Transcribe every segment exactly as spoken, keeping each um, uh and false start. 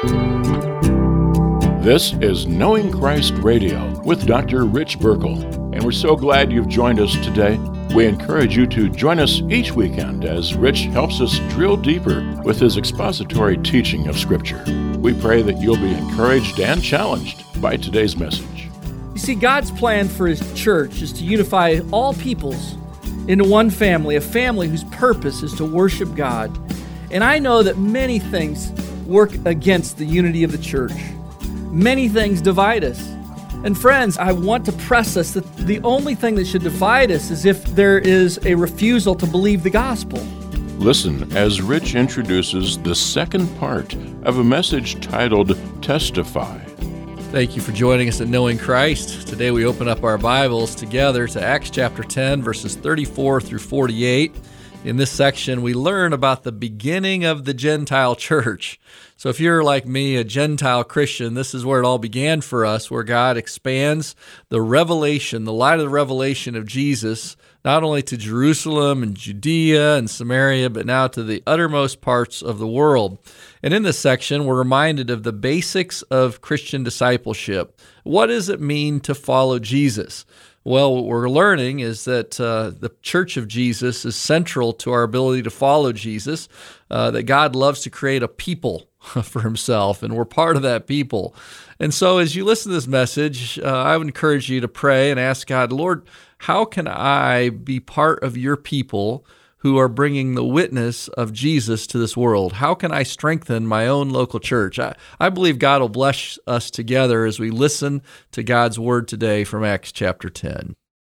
This is Knowing Christ Radio with Doctor Rich Burkle, and we're so glad you've joined us today. We encourage you to join us each weekend as Rich helps us drill deeper with his expository teaching of Scripture. We pray that you'll be encouraged and challenged by today's message. You see, God's plan for His church is to unify all peoples into one family, a family whose purpose is to worship God. And I know that many things work against the unity of the church. Many things divide us. And friends, I want to press us that the only thing that should divide us is if there is a refusal to believe the gospel. Listen as Rich introduces the second part of a message titled Testify. Thank you for joining us at Knowing Christ. Today we open up our Bibles together to Acts chapter ten, verses thirty-four through forty-eight. In this section, we learn about the beginning of the Gentile church. So if you're like me, a Gentile Christian, this is where it all began for us, where God expands the revelation, the light of the revelation of Jesus, not only to Jerusalem and Judea and Samaria, but now to the uttermost parts of the world. And in this section, we're reminded of the basics of Christian discipleship. What does it mean to follow Jesus? Well, what we're learning is that uh, the Church of Jesus is central to our ability to follow Jesus, uh, that God loves to create a people for Himself, and we're part of that people. And so as you listen to this message, uh, I would encourage you to pray and ask God, Lord, how can I be part of your people who are bringing the witness of Jesus to this world? How can I strengthen my own local church? I, I believe God will bless us together as we listen to God's word today from Acts chapter ten.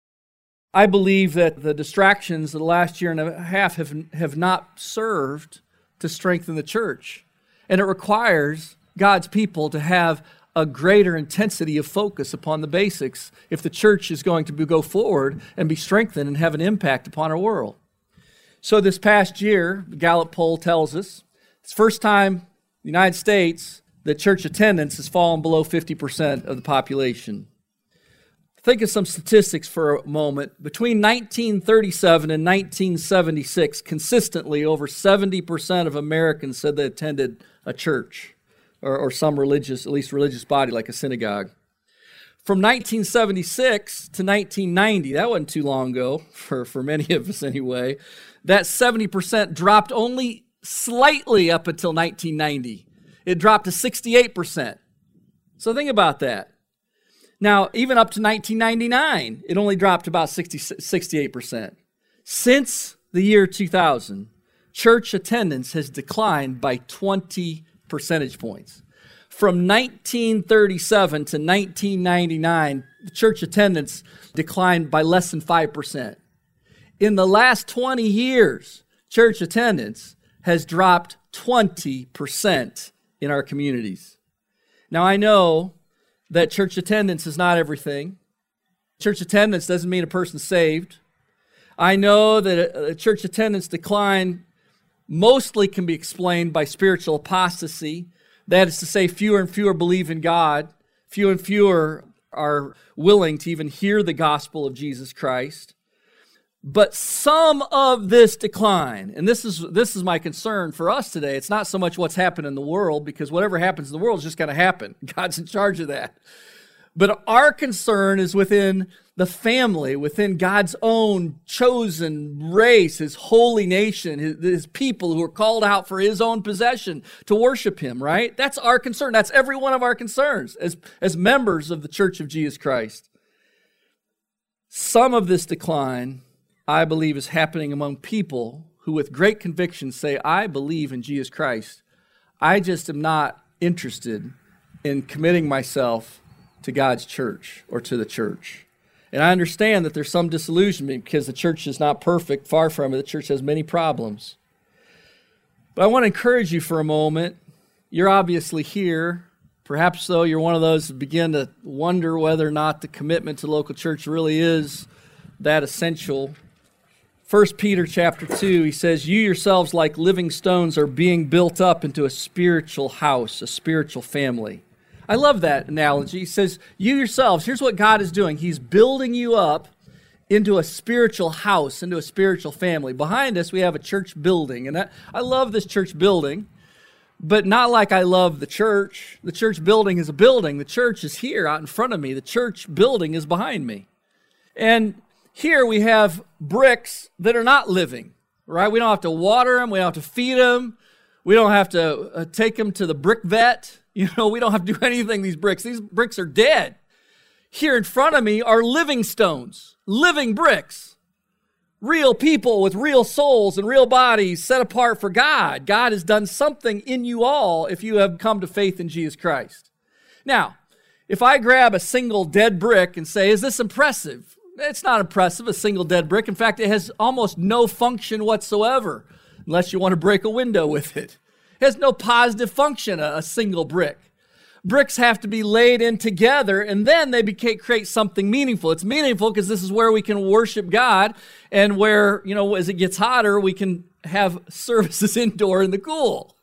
I believe that the distractions of the last year and a half have, have not served to strengthen the church. And it requires God's people to have a greater intensity of focus upon the basics if the church is going to be, go forward and be strengthened and have an impact upon our world. So this past year, the Gallup poll tells us, it's the first time in the United States that church attendance has fallen below fifty percent of the population. Think of some statistics for a moment. Between nineteen thirty-seven and nineteen seventy-six, consistently over seventy percent of Americans said they attended a church or, or some religious, at least religious body like a synagogue. From nineteen seventy-six to nineteen ninety, that wasn't too long ago, for, for many of us anyway, that seventy percent dropped only slightly up until nineteen ninety. It dropped to sixty-eight percent. So think about that. Now, even up to nineteen ninety-nine, it only dropped about sixty, sixty-eight percent. Since the year two thousand, church attendance has declined by twenty percentage points. From nineteen thirty-seven to nineteen ninety-nine, church attendance declined by less than five percent. In the last twenty years, church attendance has dropped twenty percent in our communities. Now, I know that church attendance is not everything. Church attendance doesn't mean a person's saved. I know that a church attendance decline mostly can be explained by spiritual apostasy. That is to say, fewer and fewer believe in God. Fewer and fewer are willing to even hear the gospel of Jesus Christ. But some of this decline, and this is this is my concern for us today, it's not so much what's happened in the world, because whatever happens in the world is just going to happen. God's in charge of that. But our concern is within the family, within God's own chosen race, His holy nation, His, His people who are called out for His own possession to worship Him, right? That's our concern. That's every one of our concerns as, as members of the Church of Jesus Christ. Some of this decline, I believe, is happening among people who with great conviction say, I believe in Jesus Christ. I just am not interested in committing myself to God's church or to the church. And I understand that there's some disillusionment because the church is not perfect. Far from it. The church has many problems. But I want to encourage you for a moment. You're obviously here. Perhaps, though, you're one of those that begin to wonder whether or not the commitment to local church really is that essential. First Peter chapter two, he says, you yourselves like living stones are being built up into a spiritual house, a spiritual family. I love that analogy. He says, you yourselves, here's what God is doing. He's building you up into a spiritual house, into a spiritual family. Behind us, we have a church building. And that, I love this church building but not like I love the church. The church building is a building. The church is here out in front of me. The church building is behind me. And here we have bricks that are not living, right? We don't have to water them. We don't have to feed them. We don't have to uh, take them to the brick vet. You know, we don't have to do anything these bricks. These bricks are dead. Here in front of me are living stones, living bricks, real people with real souls and real bodies set apart for God. God has done something in you all if you have come to faith in Jesus Christ. Now, if I grab a single dead brick and say, is this impressive? It's not impressive, a single dead brick. In fact, it has almost no function whatsoever, unless you want to break a window with it. It has no positive function, a, a single brick. Bricks have to be laid in together, and then they became, create something meaningful. It's meaningful because this is where we can worship God, and where, you know, as it gets hotter, we can have services indoor in the cool.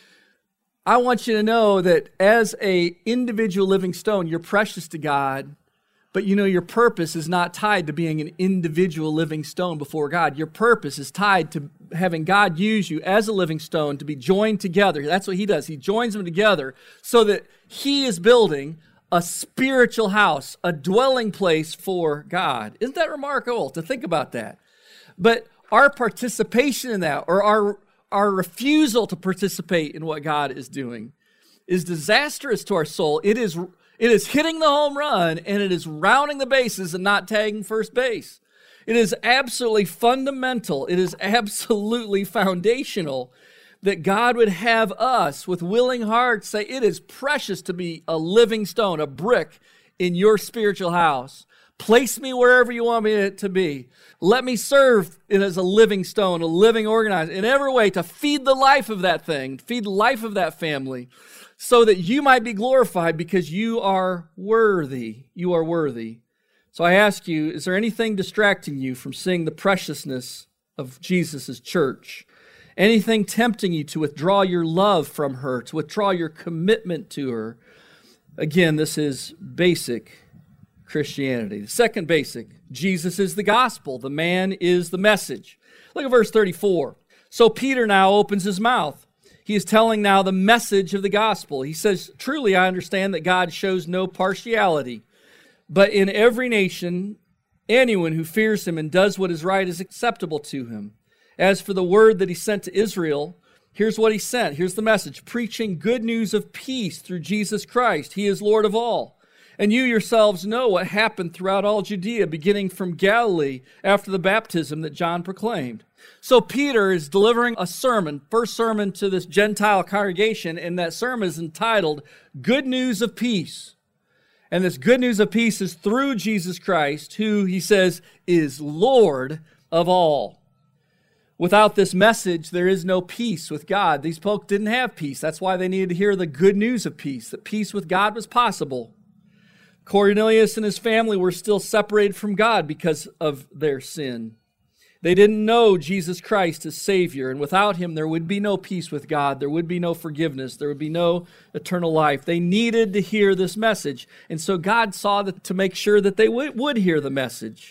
I want you to know that as an individual living stone, you're precious to God, but you know your purpose is not tied to being an individual living stone before God. Your purpose is tied to having God use you as a living stone to be joined together. That's what he does. He joins them together so that he is building a spiritual house, a dwelling place for God. Isn't that remarkable to think about that? But our participation in that, or our, our refusal to participate in what God is doing, is disastrous to our soul. It is, it is hitting the home run, and it is rounding the bases and not tagging first base. It is absolutely fundamental. It is absolutely foundational that God would have us with willing hearts say, it is precious to be a living stone, a brick in your spiritual house. Place me wherever you want me to be. Let me serve it as a living stone, a living organizer, in every way to feed the life of that thing, feed the life of that family, so that you might be glorified because you are worthy. You are worthy. So I ask you, is there anything distracting you from seeing the preciousness of Jesus' church? Anything tempting you to withdraw your love from her, to withdraw your commitment to her? Again, this is basic Christianity. The second basic, Jesus is the gospel. The man is the message. Look at verse thirty-four. So Peter now opens his mouth. He is telling now the message of the gospel. He says, truly I understand that God shows no partiality, but in every nation, anyone who fears him and does what is right is acceptable to him. As for the word that he sent to Israel, here's what he sent. Here's the message. Preaching good news of peace through Jesus Christ. He is Lord of all. And you yourselves know what happened throughout all Judea, beginning from Galilee after the baptism that John proclaimed. So Peter is delivering a sermon, first sermon to this Gentile congregation, and that sermon is entitled Good News of Peace. And this good news of peace is through Jesus Christ, who, he says, is Lord of all. Without this message, there is no peace with God. These folks didn't have peace. That's why they needed to hear the good news of peace, that peace with God was possible. Cornelius and his family were still separated from God because of their sin. They didn't know Jesus Christ as Savior, and without him there would be no peace with God. There would be no forgiveness. There would be no eternal life. They needed to hear this message, and so God saw that to make sure that they would, would hear the message.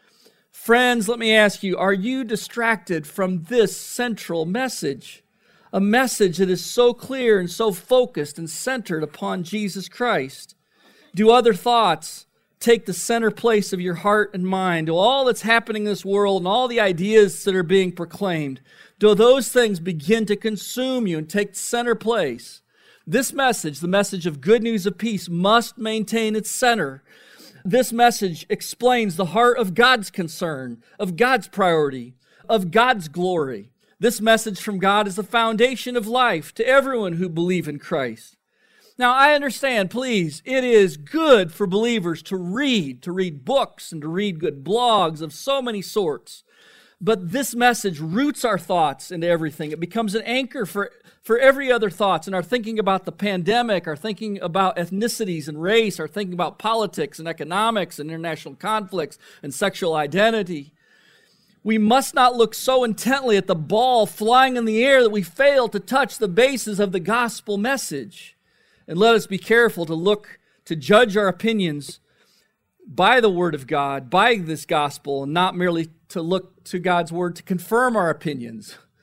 Friends, let me ask you, are you distracted from this central message? A message that is so clear and so focused and centered upon Jesus Christ. Do other thoughts take the center place of your heart and mind? Do all that's happening in this world and all the ideas that are being proclaimed, do those things begin to consume you and take center place? This message, the message of good news of peace, must maintain its center. This message explains the heart of God's concern, of God's priority, of God's glory. This message from God is the foundation of life to everyone who believes in Christ. Now, I understand, please, it is good for believers to read, to read books and to read good blogs of so many sorts. But this message roots our thoughts into everything. It becomes an anchor for, for every other thoughts in our thinking about the pandemic, our thinking about ethnicities and race, our thinking about politics and economics and international conflicts and sexual identity. We must not look so intently at the ball flying in the air that we fail to touch the bases of the gospel message. And let us be careful to look, to judge our opinions by the Word of God, by this gospel, and not merely to look to God's Word to confirm our opinions.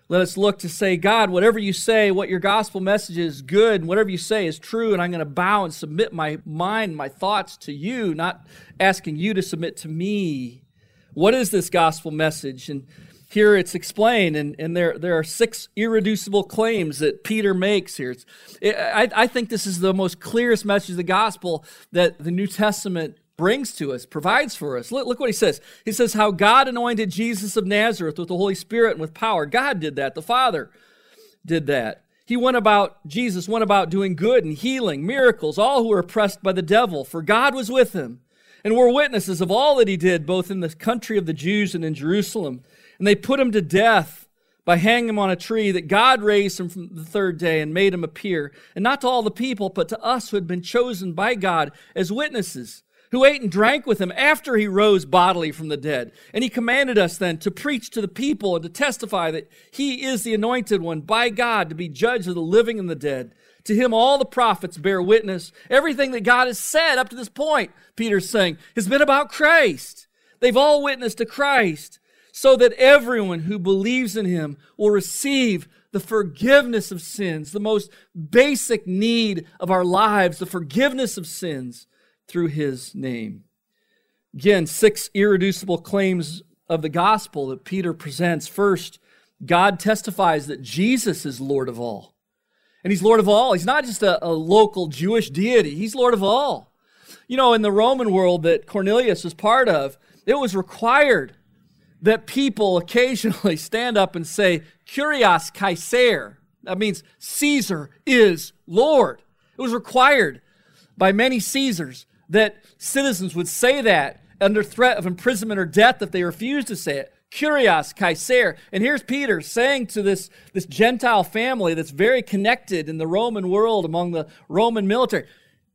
Let us look to say, God, whatever you say, what your gospel message is good, and whatever you say is true, and I'm going to bow and submit my mind, my thoughts to you, not asking you to submit to me. What is this gospel message? And here it's explained, and, and there, there are six irreducible claims that Peter makes here. It's, it, I, I think this is the most clearest message of the gospel that the New Testament brings to us, provides for us. Look, look what he says. He says how God anointed Jesus of Nazareth with the Holy Spirit and with power. God did that. The Father did that. He went about, Jesus went about doing good and healing, miracles, all who were oppressed by the devil, for God was with him. And we're witnesses of all that he did, both in the country of the Jews and in Jerusalem. And they put him to death by hanging him on a tree, that God raised him from the third day and made him appear, and not to all the people, but to us who had been chosen by God as witnesses, who ate and drank with him after he rose bodily from the dead. And he commanded us then to preach to the people and to testify that he is the anointed one by God to be judge of the living and the dead. To him all the prophets bear witness. Everything that God has said up to this point, Peter's saying, has been about Christ. They've all witnessed to Christ, so that everyone who believes in him will receive the forgiveness of sins, the most basic need of our lives, the forgiveness of sins, through his name. Again, six irreducible claims of the gospel that Peter presents. First, God testifies that Jesus is Lord of all. And he's Lord of all. He's not just a, a local Jewish deity. He's Lord of all. You know, in the Roman world that Cornelius was part of, it was required that people occasionally stand up and say, Kyrios Kaiser. That means Caesar is Lord. It was required by many Caesars that citizens would say that under threat of imprisonment or death if they refused to say it. Kyrios Kaiser. And here's Peter saying to this, this Gentile family that's very connected in the Roman world among the Roman military,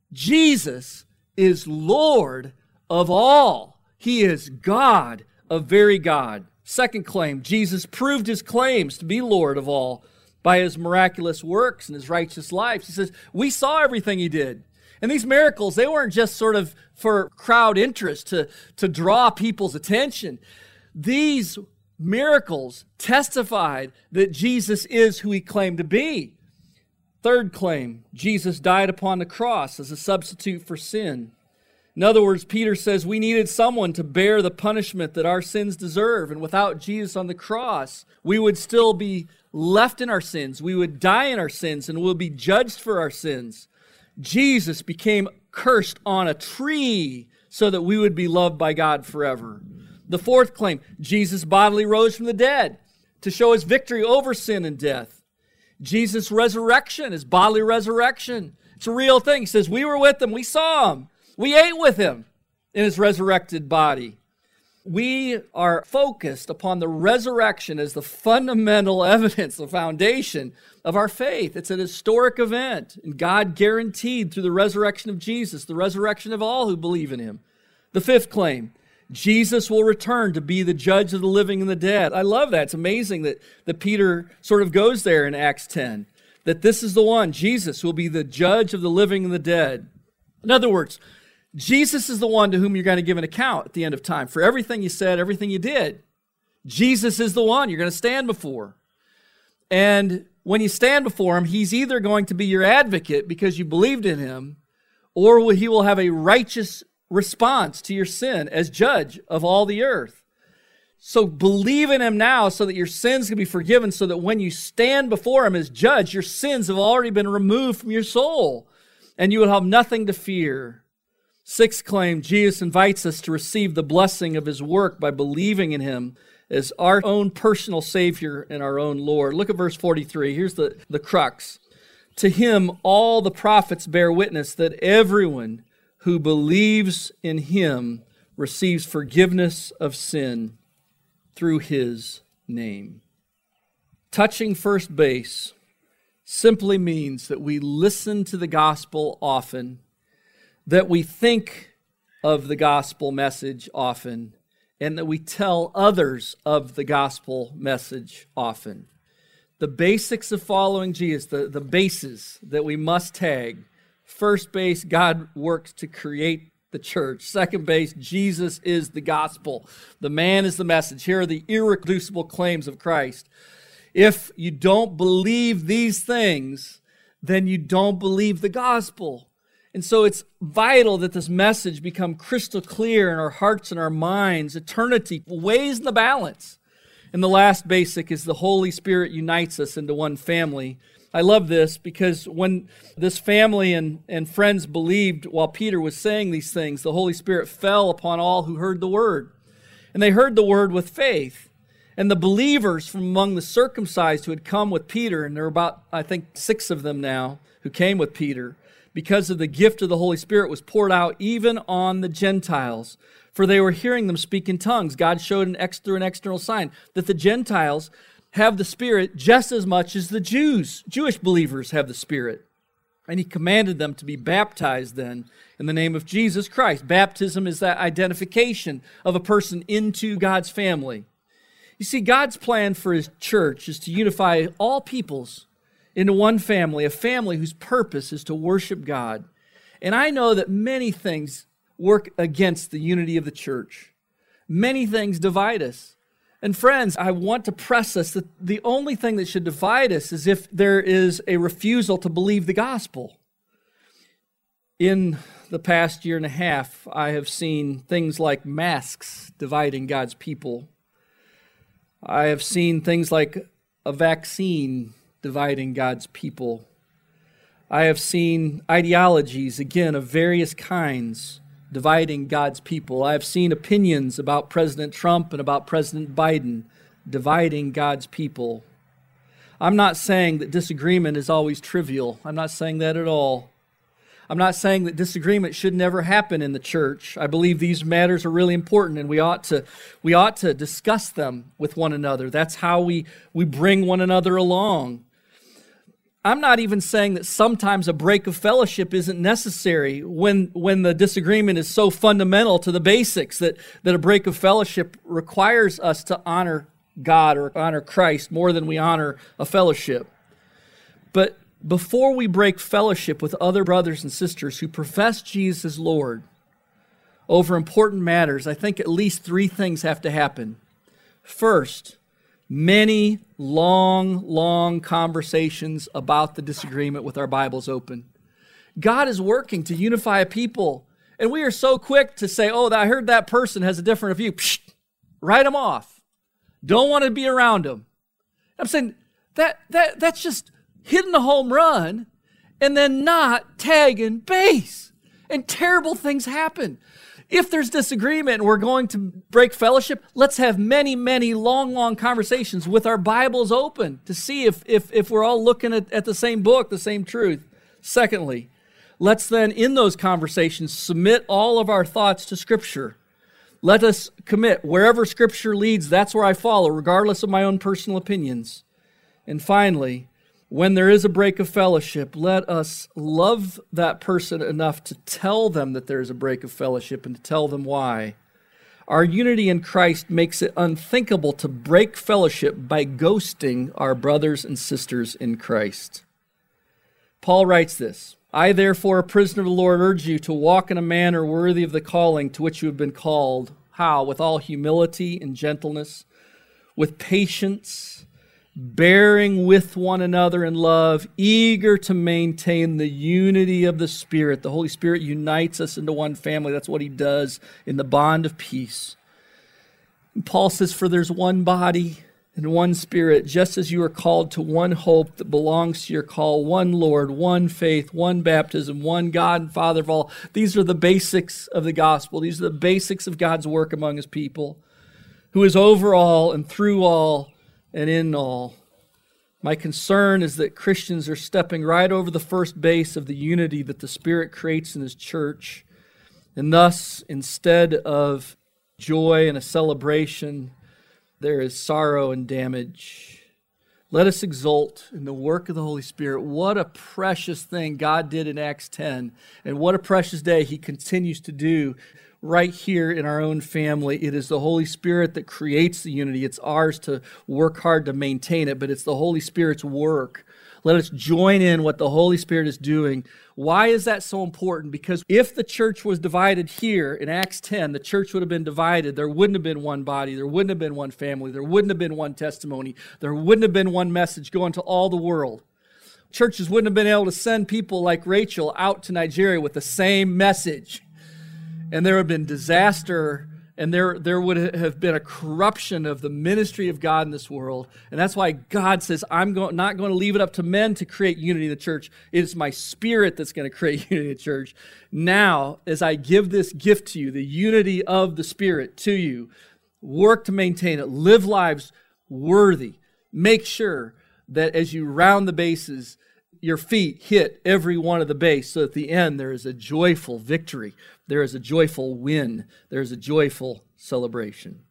Jesus is Lord of all. He is God, a very God. Second claim, Jesus proved his claims to be Lord of all by his miraculous works and his righteous life. He says, we saw everything he did. And these miracles, they weren't just sort of for crowd interest to, to draw people's attention. These miracles testified that Jesus is who he claimed to be. Third claim, Jesus died upon the cross as a substitute for sin. In other words, Peter says we needed someone to bear the punishment that our sins deserve. And without Jesus on the cross, we would still be left in our sins. We would die in our sins and we'll be judged for our sins. Jesus became cursed on a tree so that we would be loved by God forever. The fourth claim, Jesus bodily rose from the dead to show his victory over sin and death. Jesus' resurrection, his bodily resurrection, it's a real thing. He says, we were with him, we saw him, we ate with him in his resurrected body. We are focused upon the resurrection as the fundamental evidence, the foundation of our faith. It's an historic event, and God guaranteed through the resurrection of Jesus, the resurrection of all who believe in him. The fifth claim, Jesus will return to be the judge of the living and the dead. I love that. It's amazing that, that Peter sort of goes there in Acts ten, that this is the one, Jesus will be the judge of the living and the dead. In other words, Jesus is the one to whom you're going to give an account at the end of time for everything you said, everything you did. Jesus is the one you're going to stand before. And when you stand before him, he's either going to be your advocate because you believed in him, or he will have a righteous response to your sin as judge of all the earth. So believe in him now so that your sins can be forgiven, so that when you stand before him as judge, your sins have already been removed from your soul and you will have nothing to fear. Sixth claim, Jesus invites us to receive the blessing of his work by believing in him as our own personal Savior and our own Lord. Look at verse forty-three. Here's the, the crux. To him all the prophets bear witness that everyone who believes in him receives forgiveness of sin through his name. Touching first base simply means that we listen to the gospel often, that we think of the gospel message often, and that we tell others of the gospel message often. The basics of following Jesus, the, the bases that we must tag. First base, God works to create the church. Second base, Jesus is the gospel. The man is the message. Here are the irreducible claims of Christ. If you don't believe these things, then you don't believe the gospel. And so it's vital that this message become crystal clear in our hearts and our minds. Eternity weighs in the balance. And the last basic is the Holy Spirit unites us into one family. I love this because when this family and, and friends believed while Peter was saying these things, the Holy Spirit fell upon all who heard the word. And they heard the word with faith. And the believers from among the circumcised who had come with Peter, and there were about, I think, six of them now who came with Peter, because of the gift of the Holy Spirit was poured out even on the Gentiles. For they were hearing them speak in tongues. God showed an extra and external sign that the Gentiles have the Spirit just as much as the Jews, Jewish believers have the Spirit. And he commanded them to be baptized then in the name of Jesus Christ. Baptism is that identification of a person into God's family. You see, God's plan for his church is to unify all peoples into one family, a family whose purpose is to worship God. And I know that many things work against the unity of the church. Many things divide us. And friends, I want to press us that the only thing that should divide us is if there is a refusal to believe the gospel. In the past year and a half, I have seen things like masks dividing God's people. I have seen things like a vaccine dividing God's people. I have seen ideologies, again, of various kinds dividing God's people. I have seen opinions about President Trump and about President Biden dividing God's people. I'm not saying that disagreement is always trivial. I'm not saying that at all. I'm not saying that disagreement should never happen in the church. I believe these matters are really important, and we ought to we ought to discuss them with one another. That's how we, we bring one another along. I'm not even saying that sometimes a break of fellowship isn't necessary when, when the disagreement is so fundamental to the basics that, that a break of fellowship requires us to honor God or honor Christ more than we honor a fellowship. But before we break fellowship with other brothers and sisters who profess Jesus as Lord over important matters, I think at least three things have to happen. First, many long, long conversations about the disagreement with our Bibles open. God is working to unify a people, and we are so quick to say, oh, I heard that person has a different view. Psh, write them off. Don't want to be around them. I'm saying that that that's just hitting the home run and then not tagging base. And terrible things happen. If there's disagreement and we're going to break fellowship, let's have many, many long, long conversations with our Bibles open to see if, if, if we're all looking at, at the same book, the same truth. Secondly, let's then in those conversations submit all of our thoughts to Scripture. Let us commit. Wherever Scripture leads, that's where I follow, regardless of my own personal opinions. And finally, when there is a break of fellowship, let us love that person enough to tell them that there is a break of fellowship and to tell them why. Our unity in Christ makes it unthinkable to break fellowship by ghosting our brothers and sisters in Christ. Paul writes this, I therefore, a prisoner of the Lord, urge you to walk in a manner worthy of the calling to which you have been called. How? With all humility and gentleness, with patience, bearing with one another in love, eager to maintain the unity of the Spirit. The Holy Spirit unites us into one family. That's what he does in the bond of peace. And Paul says, for there's one body and one Spirit, just as you are called to one hope that belongs to your call, one Lord, one faith, one baptism, one God and Father of all. These are the basics of the gospel. These are the basics of God's work among his people, who is over all and through all and in all. My concern is that Christians are stepping right over the first base of the unity that the Spirit creates in his church. And thus, instead of joy and a celebration, there is sorrow and damage. Let us exult in the work of the Holy Spirit. What a precious thing God did in Acts ten, and what a precious day he continues to do right here in our own family. It is the Holy Spirit that creates the unity. It's ours to work hard to maintain it, but it's the Holy Spirit's work. Let us join in what the Holy Spirit is doing. Why is that so important? Because if the church was divided here in Acts ten, the church would have been divided. There wouldn't have been one body. There wouldn't have been one family. There wouldn't have been one testimony. There wouldn't have been one message going to all the world. Churches wouldn't have been able to send people like Rachel out to Nigeria with the same message. And there would have been disaster, and there, there would have been a corruption of the ministry of God in this world. And that's why God says, I'm go- not going to leave it up to men to create unity in the church. It is my Spirit that's going to create unity in the church. Now, as I give this gift to you, the unity of the Spirit to you, work to maintain it. Live lives worthy. Make sure that as you round the bases, your feet hit every one of the base, so at the end there is a joyful victory. There is a joyful win. There is a joyful celebration.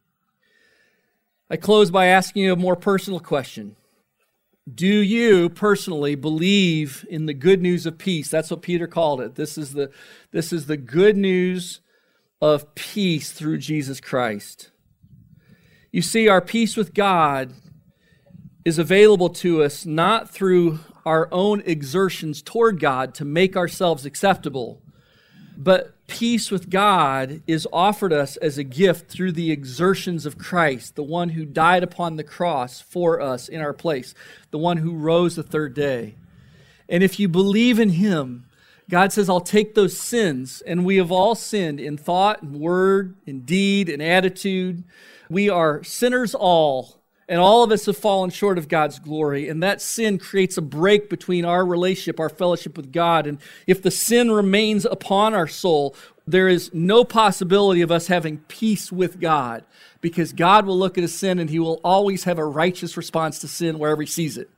I close by asking you a more personal question. Do you personally believe in the good news of peace? That's what Peter called it. This is the, this is the good news of peace through Jesus Christ. You see, our peace with God is available to us not through our own exertions toward God to make ourselves acceptable, but peace with God is offered us as a gift through the exertions of Christ, the one who died upon the cross for us in our place, the one who rose the third day. And if you believe in him, God says, I'll take those sins, and we have all sinned in thought and word, in deed and attitude. We are sinners all. And all of us have fallen short of God's glory. And that sin creates a break between our relationship, our fellowship with God. And if the sin remains upon our soul, there is no possibility of us having peace with God, because God will look at a sin and he will always have a righteous response to sin wherever he sees it.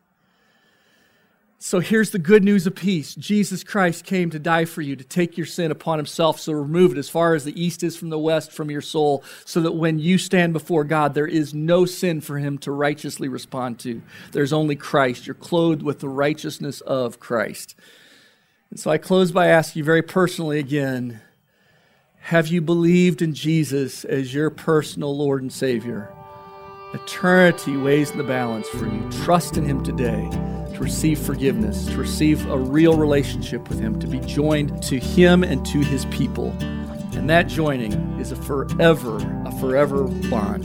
So here's the good news of peace. Jesus Christ came to die for you, to take your sin upon himself, so remove it as far as the east is from the west from your soul, so that when you stand before God, there is no sin for him to righteously respond to. There's only Christ. You're clothed with the righteousness of Christ. And so I close by asking you very personally again, have you believed in Jesus as your personal Lord and Savior? Eternity weighs in the balance for you. Trust in him today to receive forgiveness, to receive a real relationship with him, to be joined to him and to his people. And that joining is a forever, a forever bond.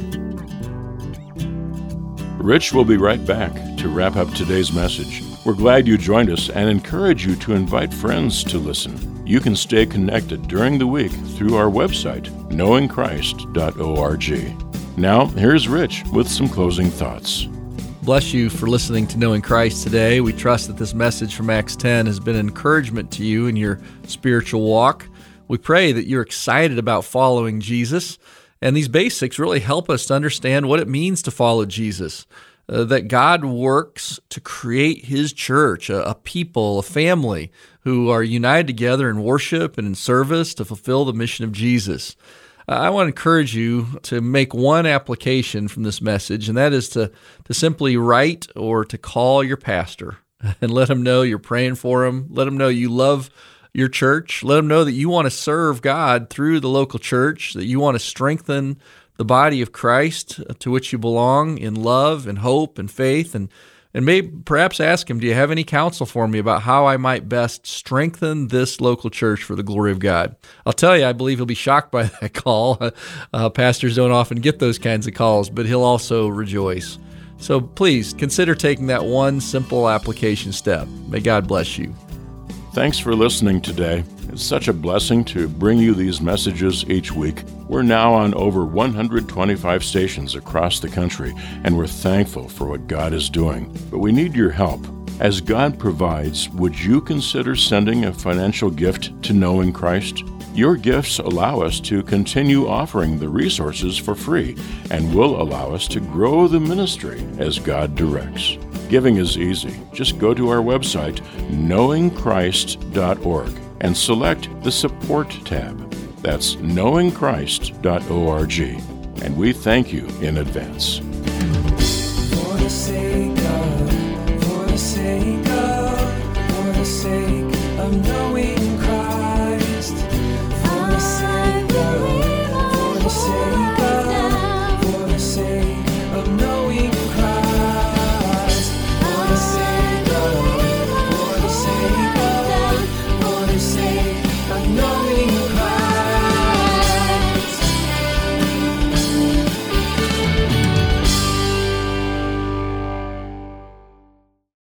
Rich will be right back to wrap up today's message. We're glad you joined us and encourage you to invite friends to listen. You can stay connected during the week through our website, knowing christ dot org. Now, here's Rich with some closing thoughts. Bless you for listening to Knowing Christ today. We trust that this message from Acts ten has been an encouragement to you in your spiritual walk. We pray that you're excited about following Jesus, and these basics really help us to understand what it means to follow Jesus, uh, that God works to create his church, a, a people, a family who are united together in worship and in service to fulfill the mission of Jesus. I want to encourage you to make one application from this message, and that is to, to simply write or to call your pastor and let him know you're praying for him. Let him know you love your church. Let him know that you want to serve God through the local church, that you want to strengthen the body of Christ to which you belong in love and hope and faith, and And maybe perhaps ask him, do you have any counsel for me about how I might best strengthen this local church for the glory of God? I'll tell you, I believe he'll be shocked by that call. Uh, pastors don't often get those kinds of calls, but he'll also rejoice. So please consider taking that one simple application step. May God bless you. Thanks for listening today. It's such a blessing to bring you these messages each week. We're now on over one hundred twenty-five stations across the country, and we're thankful for what God is doing. But we need your help. As God provides, would you consider sending a financial gift to Knowing Christ? Your gifts allow us to continue offering the resources for free and will allow us to grow the ministry as God directs. Giving is easy. Just go to our website, knowing christ dot org, and select the Support tab. That's knowing christ dot org. And we thank you in advance.